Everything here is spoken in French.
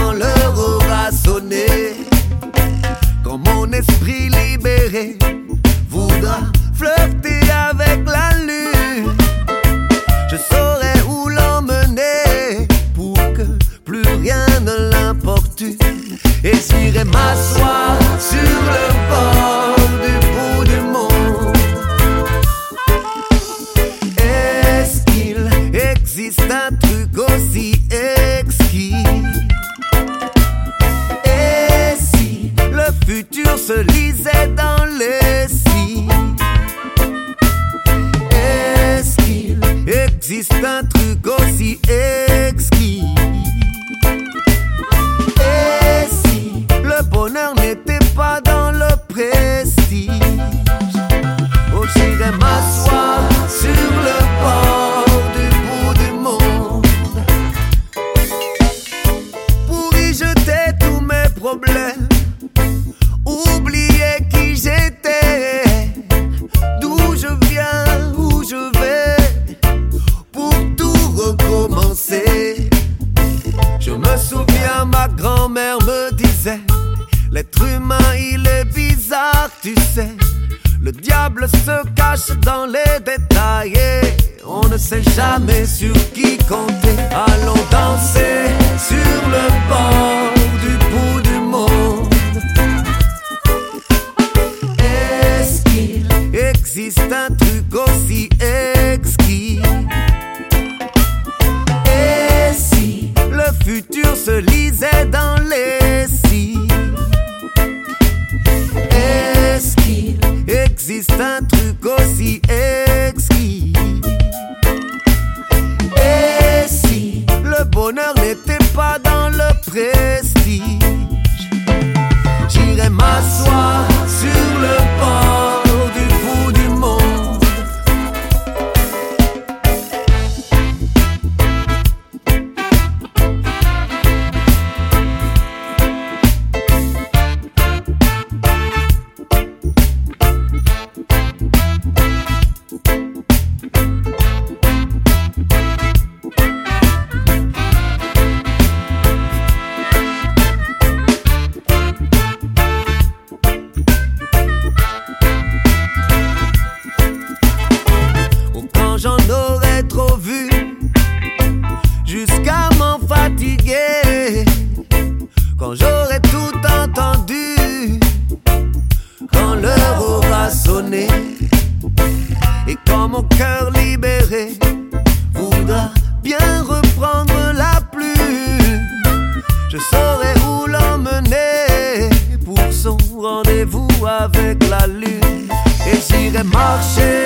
quand l'heure aura sonné, quand mon esprit libéré voudra flirter avec la lune, je saurai où l'emmener pour que plus rien ne l'importune. Et j'irai m'asseoir sur le bord du bout du monde. Est-ce qu'il existe un truc aussi exquis? Et si le futur se lisait dans les signes? Est-ce qu'il existe un truc aussi exquis? Et si le bonheur n'était pas dans le prestige? Oh, j'irai m'asseoir sur le bord du bout du monde pour y jeter tous mes problèmes, oublier qui j'étais, d'où je viens, où je vais, pour tout recommencer. Je me souviens, ma grand-mère me disait, l'être humain il est bizarre, tu sais. Le diable se cache dans les détails et on ne sait jamais sur qui compter. Allons danser sur le bord du bout du monde. Est-ce qu'il existe un truc aussi exquis? Et si le futur se lisait dans les signes? Est-ce qu'il existe un truc aussi exquis? Et si le bonheur n'était pas dans le prestige? J'irai m'asseoir sur le bord du bout du monde. J'en aurais trop vu jusqu'à m'en fatiguer, quand j'aurai tout entendu, quand l'heure aura sonné, et quand mon cœur libéré voudra bien reprendre la plume, je saurai où l'emmener pour son rendez-vous avec la lune. Et j'irai marcher